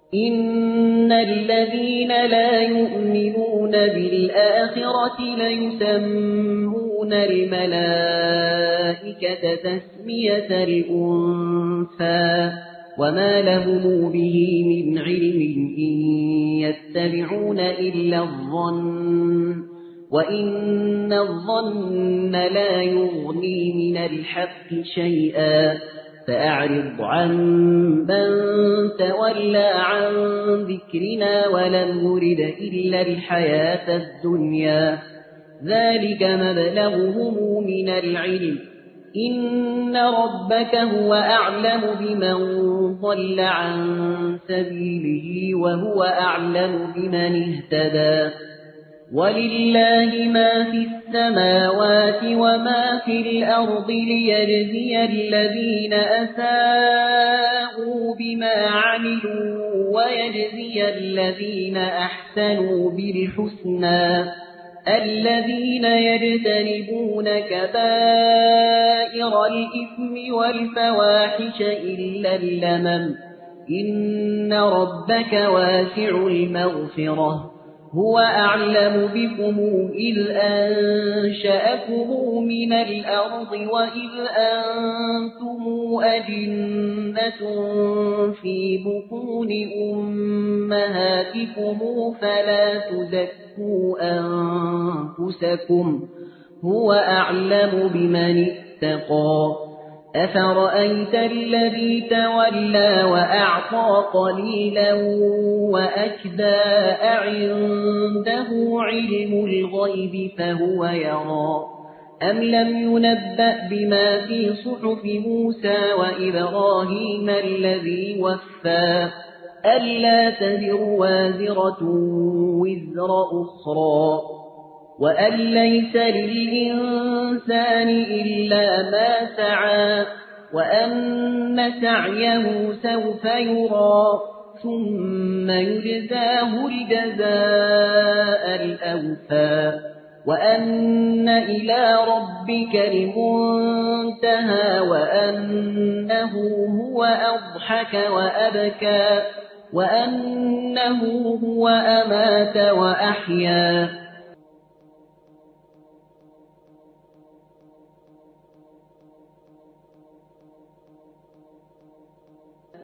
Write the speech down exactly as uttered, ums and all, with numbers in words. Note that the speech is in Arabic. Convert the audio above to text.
إن الذين لا يؤمنون بالآخرة ليسمون الملائكة تسمية الأنثى وما لهم به من علم إن يتبعون إلا الظن وإن الظن لا يغني من الحق شيئا فأعرض عن من تولى عن ذكرنا ولم يرد إلا الحياة الدنيا ذلك مبلغهم من العلم إن ربك هو أعلم بمن ضل عن سبيله وهو أعلم بمن اهتدى ولله ما في السماوات وما في الأرض ليجزي الذين أساءوا بما عملوا ويجزي الذين أحسنوا بالحسنى الذين يجتنبون كبائر الإثم والفواحش إلا اللمم إن ربك واسع المغفرة هو أعلم بكم إذ أنشأكم من الأرض وإذ أنتم أجنة في بطون أمهاتكم فلا تزكوا أنفسكم هو أعلم بمن اتقى أفرأيت الذي تولى وأعطى قليلا وأكدى أعنده علم الغيب فهو يرى أم لم ينبأ بما في صحف موسى وإبراهيم الذي وفى ألا تزر وازرة وزر أخرى وأن ليس للإنسان إلا ما سعى وأن سعيه سوف يرى ثم يجزاه الجزاء الأوفى وأن إلى ربك المنتهى وأنه هو أضحك وأبكى وأنه هو أمات وأحيا